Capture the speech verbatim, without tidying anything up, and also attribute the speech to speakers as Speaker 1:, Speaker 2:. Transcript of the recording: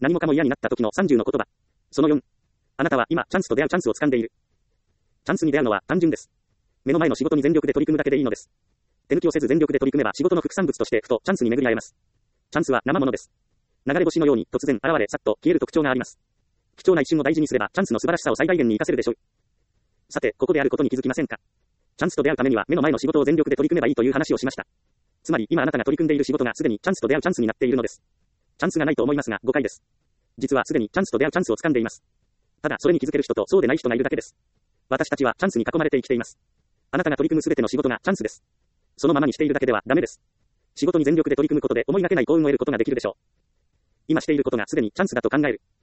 Speaker 1: 何もかも嫌になった時のさんじゅうの言葉。そのよん。あなたは今、チャンスと出会うチャンスを掴んでいる。チャンスに出会うのは単純です。目の前の仕事に全力で取り組むだけでいいのです。手抜きをせず全力で取り組めば仕事の副産物としてふとチャンスに巡り合えます。チャンスは生ものです。流れ星のように突然現れ、さっと消える特徴があります。貴重な一瞬を大事にすればチャンスの素晴らしさを最大限に活かせるでしょう。さて、ここであることに気づきませんか？チャンスと出会うためには目の前の仕事を全力で取り組めばいいという話をしました。つまり今あなたが取り組んでいる仕事がすでにチャンスと出会うチャンスになっているのです。チャンスがないと思いますが誤解です。実はすでにチャンスと出会うチャンスを掴んでいます。ただそれに気づける人とそうでない人がいるだけです。私たちはチャンスに囲まれて生きています。あなたが取り組むすべての仕事がチャンスです。そのままにしているだけではダメです。仕事に全力で取り組むことで思いがけない幸運を得ることができるでしょう。今していることがすでにチャンスだと考える。